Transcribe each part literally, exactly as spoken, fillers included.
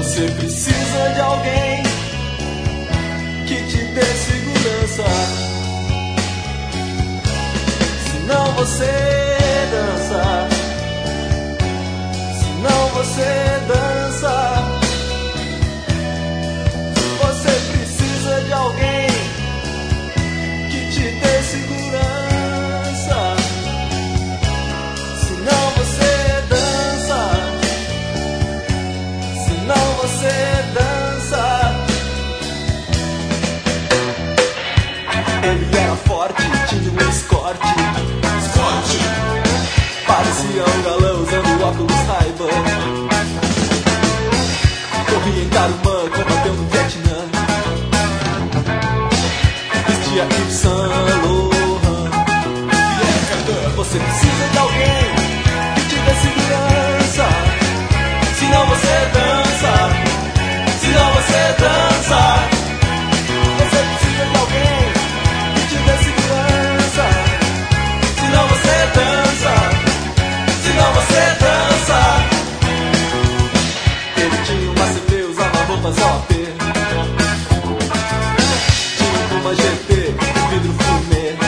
Você precisa de alguém que te dê segurança. Senão você dança. Senão você dança. Você precisa de alguém que te dê segurança. Senão você dança. Senão você dança. Ele era forte, tinha um escorte. Escorte. Parecia um galã usando óculos Ray-Ban. Corria em Tarumã, combateu no Vietnã. Vestia Yves Saint Laurent. Você precisa de alguém que te dê segurança. Senão você dança. Senão você dança. Você precisa de alguém que te dê segurança. Senão você dança. Senão você dança. Ele tinha uma C P, usava roupas O P. Tinha uma G T, vidro fumê.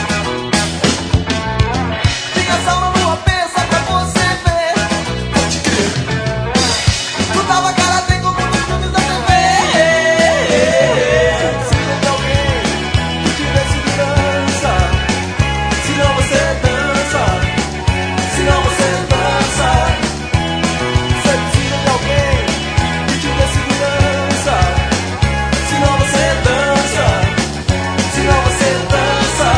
Tinha sauna no A P, só pra você ver. Pode crer. Lutava karatê como nos filmes da T V. Precisa de alguém que te dê segurança. Senão você dança. Senão você dança. Você precisa de alguém que te dê segurança. Senão você dança. Senão você dança.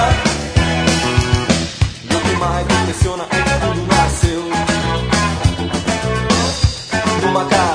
Não tem mais impressiona, é que tudo nasceu numa casa.